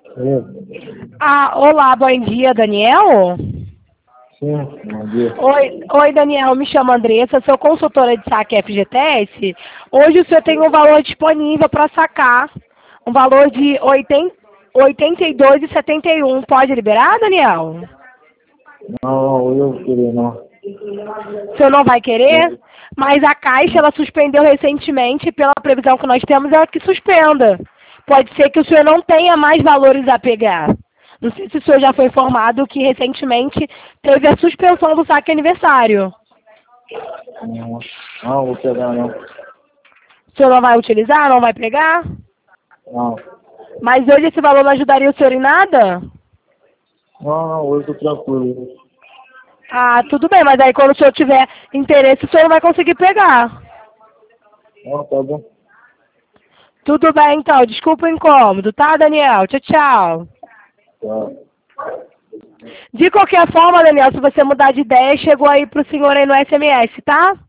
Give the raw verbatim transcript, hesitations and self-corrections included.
Sim, Ah, olá, bom dia, Daniel? sim, bom dia. Oi, oi, Daniel, me chamo Andressa, sou consultora de saque F G T S. Hoje o senhor tem um valor disponível para sacar, um valor de oitenta, oitenta e dois e setenta e um. Pode liberar, Daniel? Não, eu não queria, não. O senhor não vai querer? Mas a Caixa, ela suspendeu recentemente, pela previsão que nós temos, ela que suspenda. Pode ser que o senhor não tenha mais valores a pegar. Não sei se o senhor já foi informado que recentemente teve a suspensão do saque aniversário. Não, não vou pegar, não. O senhor não vai utilizar, não vai pegar? Não, Mas hoje esse valor não ajudaria o senhor em nada? não, não, hoje eu tô tranquilo. Ah, tudo bem, mas aí quando o senhor tiver interesse, o senhor não vai conseguir pegar. Não, tá bom. Tudo bem, então. Desculpa o incômodo, tá, Daniel? Tchau, tchau. Tá. De qualquer forma, Daniel, se você mudar de ideia, chegou aí pro senhor aí no S M S, tá?